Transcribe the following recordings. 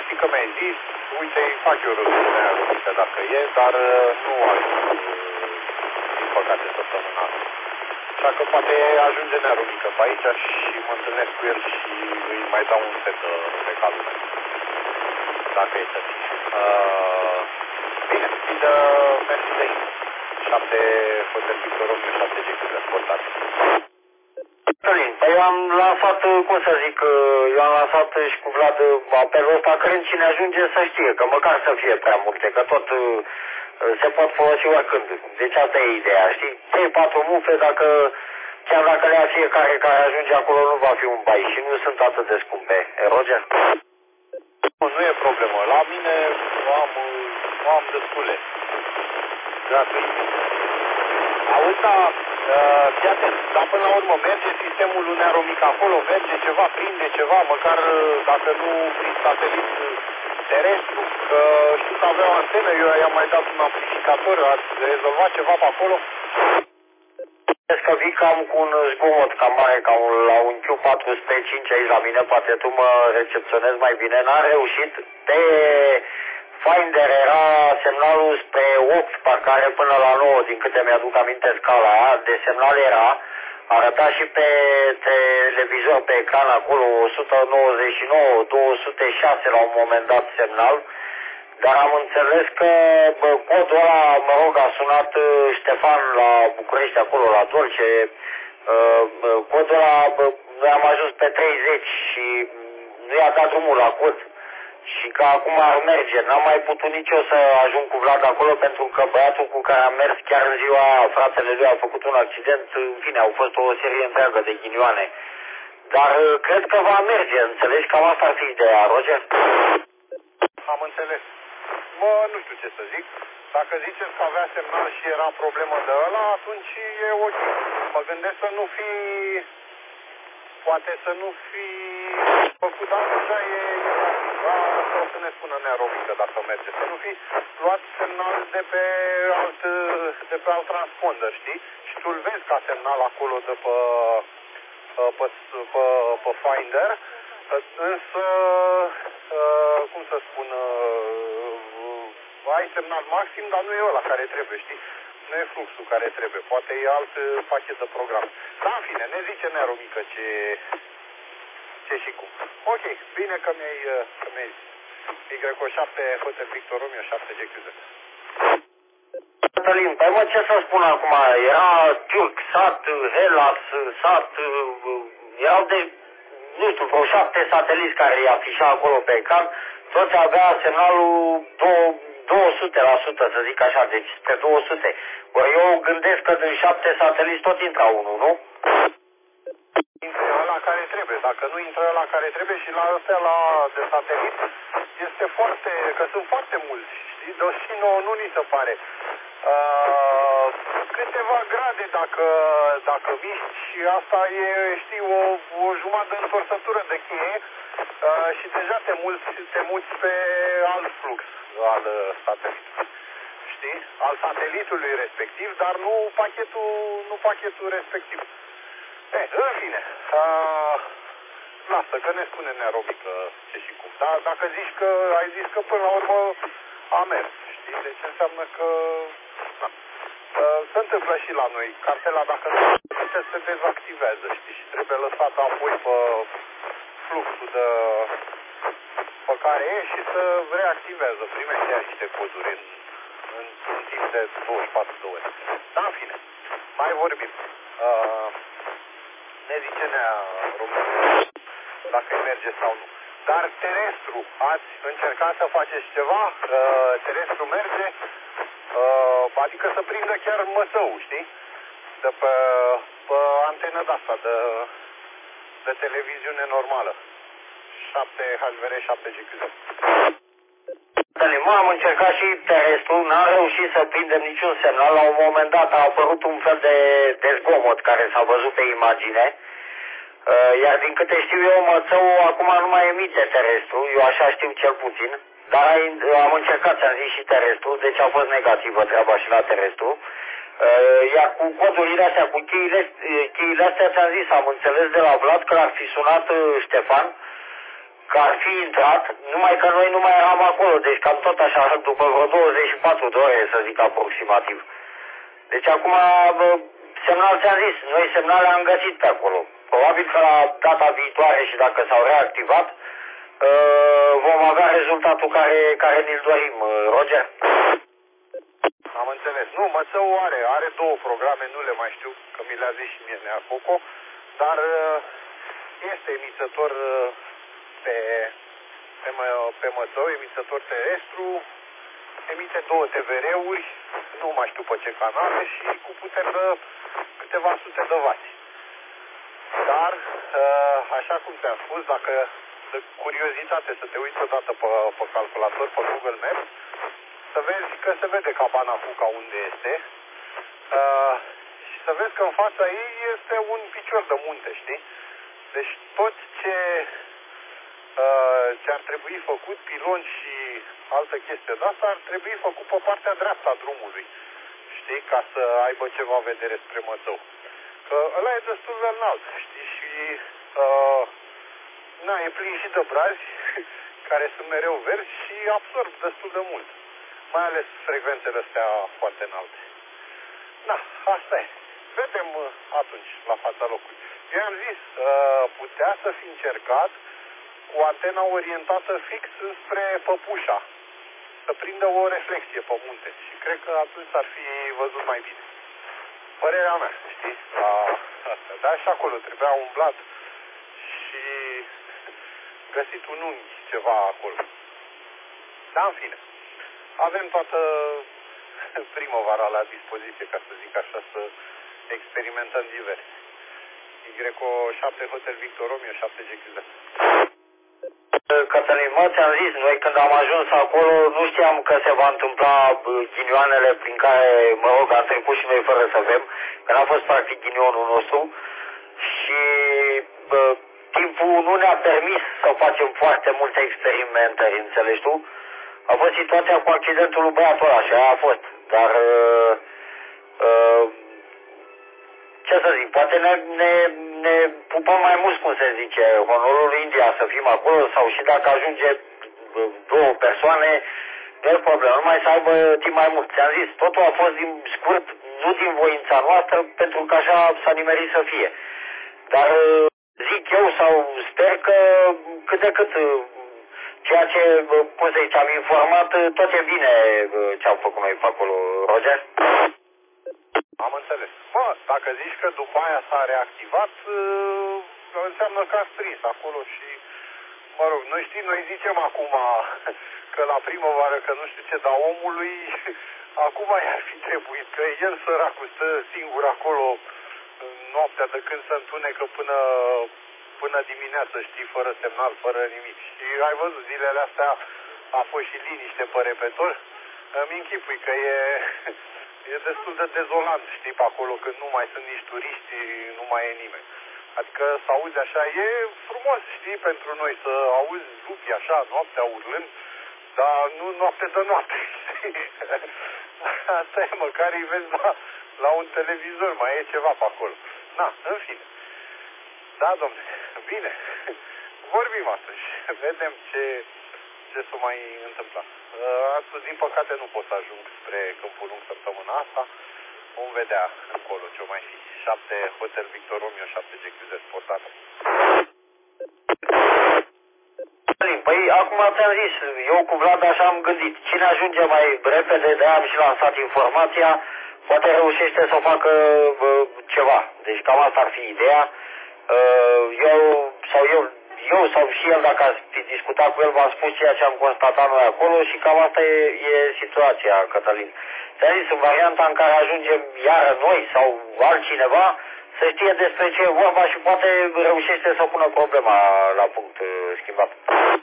știi că mi-ai zis, uite, îi fac eu răzbunea rubrică dacă e, dar nu aș, din păcate, săptămâna asta. Așa că poate ajunge nearumică pe aici și mă întâlnesc cu el și îi mai dau un set de calume. Dacă e să fie. Bine, îi dă mersi de aici. 7 Hotel Victor Romeo, 7 GQ de sportat. Eu am lansat, cum să zic, eu am lansat și cu Vlad apelul ăsta, creând cine ajunge să știe, că măcar să fie prea multe, că tot se pot folosi oricând. Deci asta e ideea, știi? 3-4 mufe, chiar dacă le ia fiecare care ajunge acolo, nu va fi un bai și nu sunt atât de scumpe. Roger? Nu e problemă. La mine am destule. Gratuit. Auzi, fii atent, dar până la urmă merge sistemul lunar-mic acolo, merge ceva, prinde ceva, măcar dacă nu prin satelit terestru, că știu că avea o antenă, eu i-am mai dat un amplificator, ați rezolvat ceva pe acolo? Crezi că vii cam cu un zgomot cam mare, la un Q405 aici la mine, poate tu mă recepționezi mai bine, n-am reușit. Pe Finder era semnalul spre 8, parcă are până la 9, din câte mi-aduc aminte scala aia, de semnal era, arăta și pe televizor, pe ecran acolo, 199, 206 la un moment dat semnal, dar am înțeles că codul ăla, mă rog, a sunat Ștefan la București, acolo, la Dolce, codul ăla, noi am ajuns pe 30 și nu i-a dat drumul la cod. Și că acum ar merge. N-am mai putut nici eu să ajung cu Vlad acolo pentru că băiatul cu care am mers chiar în ziua aia, fratele lui a făcut un accident, în fine, au fost o serie întreagă de ghinioane. Dar cred că va merge, înțelegi? Cam asta ar fi ideea, Roger? Am înțeles. Bă, nu știu ce să zic. Dacă ziceți că avea semnal și era problemă de ăla, atunci e ok. Mă gândesc să nu fi... Poate să nu fi făcut, dar deja e asta o să ne spună nearobică dacă merge. Să nu fi luat semnal de pe alt transponder, știi? Și tu-l vezi ca semnal acolo de pe Finder, însă, cum să spun, ai semnal maxim, dar nu e ăla care trebuie, știi? Nu e fluxul care trebuie, poate e alt pachet de program. Dar în fine, ne zice nearobică ce și cum. Ok, bine că mi-ai Y7 Hotel Victor Romeo 7 GQ. Cătălin, păi mă, ce să spun acum, era Turk, Sat, Hellas, Sat, erau de, nu știu, vreo 7 sateliți care îi afișa acolo pe ecran, toți avea semnalul 200%, să zic așa, deci spre 200. Ori eu gândesc că din 7 sateliți tot intra unul, nu? Intră ăla care trebuie, dacă nu intră ăla care trebuie și la ăstea de satelit, este foarte, că sunt foarte mulți, știi, deși nu ni se pare. Câteva grade dacă miști și asta e, știi, o jumătate de întorsătură de cheie și deja te muți pe alt flux al satelitului, știi, al satelitului respectiv, dar nu pachetul respectiv. În fine, lasă, că ne spune nearobică ce și cum. Dar dacă zici că, ai zis că până la urmă a mers, știi? Deci înseamnă că... se întâmplă și la noi. Cartela, dacă nu se dezactivează, știi? Și trebuie lăsată apoi pe fluxul pe care e și se reactivează. Primește chiar niște coduri în timp de 24 de ore. Dar în fine, mai vorbim. Ne zice România dacă merge sau nu. Dar terestru, ați încercat să faceți ceva? Terestru merge? Adică să prindă chiar măsău, știi? De pe antenă de-asta, de televiziune normală. 7 HVR, 7 GQZ. Am încercat și terestru, n-am reușit să prindem niciun semnal. La un moment dat a apărut un fel de zgomot care s-a văzut pe imagine. Iar din câte știu eu, mățău acum nu mai emite terestru, eu așa știu cel puțin. Dar am încercat, ți-am zis, și terestru, deci a fost negativă treaba și la terestru. Iar cu codurile astea, cu cheile astea, ți-am zis, am înțeles de la Vlad că l-ar fi sunat Ștefan, că ar fi intrat, numai că noi nu mai eram acolo, deci cam tot așa, după vreo 24 de ore, să zic aproximativ. Deci acum, semnal ți-am zis, noi semnale am găsit pe acolo. Probabil că la data viitoare și dacă s-au reactivat, vom avea rezultatul care ne-l dorim, Roger. Am înțeles. Nu, Mățău are două programe, nu le mai știu, că mi le-a zis și mie Nea Coco, dar este emițător pe Mățău, emițător terestru, emite 2 TVR-uri, nu mai știu pe ce canale și cu putere de câteva sute de vați. Dar, așa cum ți-am spus, dacă de curiozitate să te uiți odată pe calculator, pe Google Maps, să vezi că se vede cabana Cuca unde este și să vezi că în fața ei este un picior de munte, știi? Deci tot ce ar trebui făcut, pilon și altă chestie de asta, ar trebui făcut pe partea dreaptă a drumului, știi? Ca să aibă ceva vedere spre Mățău. Că ăla e destul de înalt, știi? Și e plin și de brazi care sunt mereu verzi și absorb destul de mult. Mai ales frecvențele astea foarte înalte. Asta e. Vedem atunci la fața locului. Eu am zis, putea să fi încercat cu antena orientată fix spre Păpușa, să prindă o reflexie pe munte și cred că atunci s-ar fi văzut mai bine. Părerea mea, știi? Asta. Dar și acolo trebuia umblat și găsit un unghi, ceva acolo. Dar în fine, avem toată primăvara la dispoziție, ca să zic așa, să experimentăm diverse. Y7 Hotel Victor Romeo 7 GQZ. Cătălin, ți-am zis, noi când am ajuns acolo nu știam că se va întâmpla ghinioanele prin care, am trecut și noi fără să avem, că n-a fost practic ghinionul nostru și timpul nu ne-a permis să facem foarte multe experimentări, înțelegi tu? A fost situația cu accidentul lui băiatul ăla și aia a fost, dar ce să zic, poate ne pupăm mai mult, cum se zice, onorul India să fim acolo sau și dacă ajunge 2 persoane, nu e problemă, numai să aibă timp mai mult. Ți-am zis, totul a fost din scurt, nu din voința noastră, pentru că așa s-a nimerit să fie. Dar zic eu sau sper că cât de cât ceea ce, cum să zice, am informat, tot e bine ce am făcut noi pe acolo, Roger. Am înțeles. Dacă zici că după aia s-a reactivat, înseamnă că ați prins acolo și, noi zicem acum că la primăvară, că nu știu ce, dar omului acum i-ar fi trebuit, că el săracul stă singur acolo noaptea de când se întunecă până dimineață, știi, fără semnal, fără nimic. Și ai văzut, zilele astea a fost și liniște pe repetor. Îmi închipui că e destul de dezolant, știi, pe acolo, când nu mai sunt nici turiști, nu mai e nimeni. Adică să auzi așa, e frumos, știi, pentru noi să auzi lupi așa, noaptea urlând, dar nu noapte de noapte, știi? Asta e, măcar îi vezi la un televizor, mai e ceva pe acolo. În fine. Da, domne, bine. Vorbim atunci, vedem ce s-o mai întâmpla. Astăzi, din păcate, nu pot să ajung spre Câmpul Lung săptămâna asta. Vom vedea încolo ce mai fi. 7 Hotel Victor Romeo 7 GQZ sportată. Păi, acum ți-am zis, eu cu Vlad așa am gândit. Cine ajunge mai repede, de-aia am și lansat informația, poate reușește să facă ceva. Deci cam asta ar fi ideea. Eu sau și el, dacă ați fi discutat cu el, v-am spus ceea ce am constatat noi acolo și cam asta e situația, Cătălin. Ți-am zis, în varianta în care ajungem iară noi sau altcineva, să știe despre ce e vorba și poate reușește să pună problema la punct schimbat.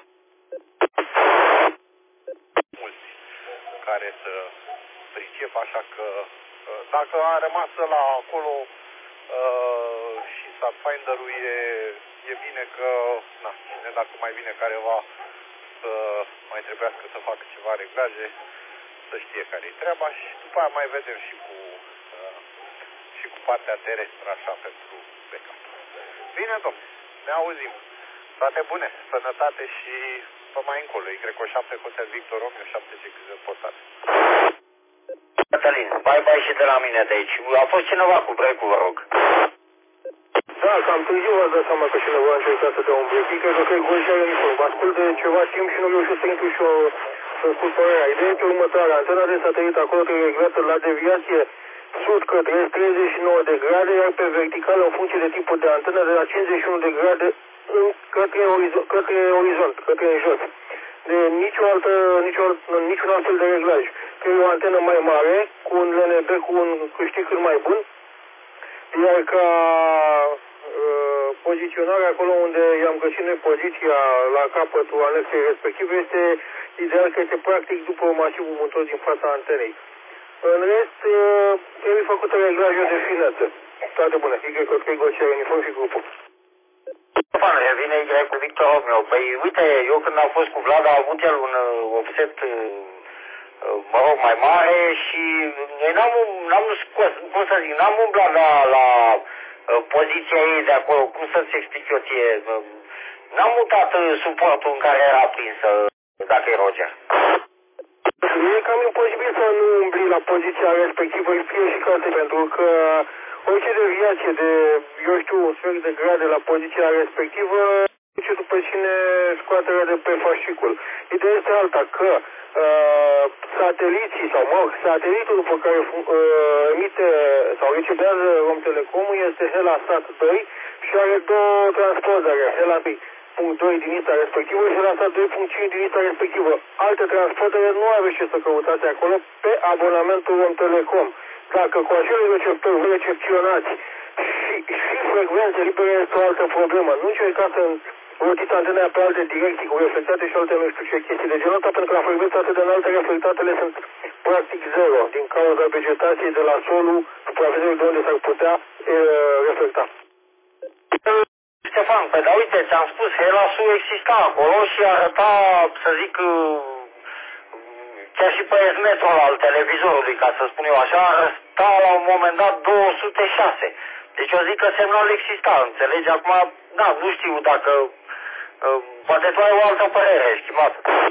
Mulți care să pricep, așa că dacă a rămas la acolo și Satfinder-ul e bine că, cine dacă mai vine careva să mai trebuiască să facă ceva reglaje, să știe care-i treaba și după aia mai vedem și cu partea terestră așa pentru backup. Bine, domnule, ne auzim. Toate bune, sănătate și pe mai încolo. Y7 Hotel Victor Romeo 7 GZ portate. Cătălin, bye și de la mine de aici. A fost cineva cu break-ul, vă rog. Da, cam târziu v-ați dat seama că cineva a încercat să dea un break. Cred că e Goșea uniform. Vă ascult de ceva timp și nu reușesc să intru și eu să spun părerea. Ideea este următoarea. Antena de satelit acolo trebuie reglată la deviație sud către est 39 de grade, iar pe vertical în funcție de tipul de antenă de la 51 de grade către orizont, către jos. De niciun alt fel de reglaj. Trebuie o antenă mai mare, cu un LNB, cu un câștig cât mai bun, iar ca poziționare acolo unde i-am găsit noi poziția la capătul anexei respective este ideal că este practic după masivul muntos din fața antenei. În rest, trebuie făcută reglajul de finețe. Toate bune. Y Gocia uniform și grupul. Stefan, revine Y cu Victor Romeo. Păi uite, eu când am fost cu Vlad a avut el un offset mă rog, mai mare și noi n-am scos, cum să zic, n-am umblat la poziția ei de acolo, cum să-ți explic eu ție, n-am mutat suportul în care era prinsă, dacă e Roger. E cam imposibil să nu umbli la poziția respectivă, fie și carte, pentru că orice deviație de, eu știu, un sfert de grade la poziția respectivă, duce după cine scoaterea de pe fascicul. Ideea este alta, că sateliții sau, satelitul după care emite sau recebează Romtelecomul este Helasat 2 și are două transpondere, Helasat 2 din lista respectivă și Helasat 2.5 din lista respectivă. Alte transpondere nu aveți ce să căutați acolo pe abonamentul Romtelecom. Dacă cu acele receptori vă recepționați și frecvențe libere este o altă problemă. Nu încercați să rotiți antena pe alte direcții cu reflectate și alte nu știu ce chestii de genul ăsta, pentru că la frecvențe atât de înalte reflectatele sunt practic zero din cauza vegetației de la solul suprafeței de unde s-ar putea reflecta. Stefan, păi da uite, ți-am spus, Helasul exista acolo și arăta, să zic, chiar și pe esmetrul al televizorului, ca să spun eu așa, arăta la un moment dat 206. Deci eu zic că semnalul exista, înțelegi? Acum, da, nu știu dacă, poate tu ai o altă părere, estimat.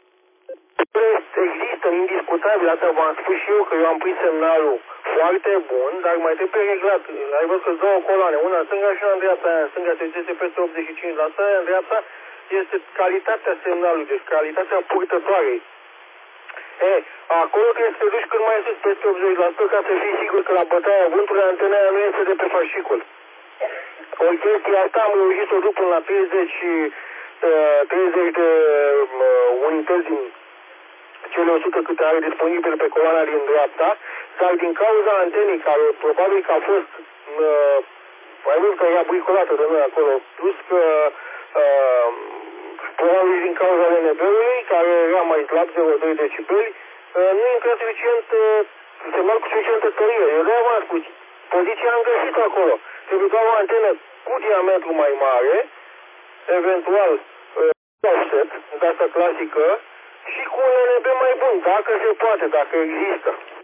Există, indiscutabil, asta v-am spus și eu, că eu am prins semnalul foarte bun, dar mai trebuie reglat. Ai văzut că două coloane, una în stânga și una în dreapta. Aia în stânga se zice peste 85%, aia în dreapta este calitatea semnalului, deci calitatea purtătoarei. Acolo trebuie să te duci cât mai sus, peste 80%, ca să fii sigur că la bătaia vântului antena nu este de pe fascicul. O chestie asta am reușit să o duc până la 30 de unități din cele 100 câte are disponibile pe coloana din dreapta, dar din cauza antenei, care probabil că a fost mai mult că era bricolată de noi acolo, plus că probabil din cauza LNB-ului, care era mai slab, 0,2 decibeli, nu intră suficient, semnal cu suficientă tărie. Eu de-aia v-am spus, poziția am găsit acolo. Trebuie doar o antenă cu diametru mai mare, eventual offset, de asta clasică, și cu un LNB mai bun, dacă se poate, dacă există.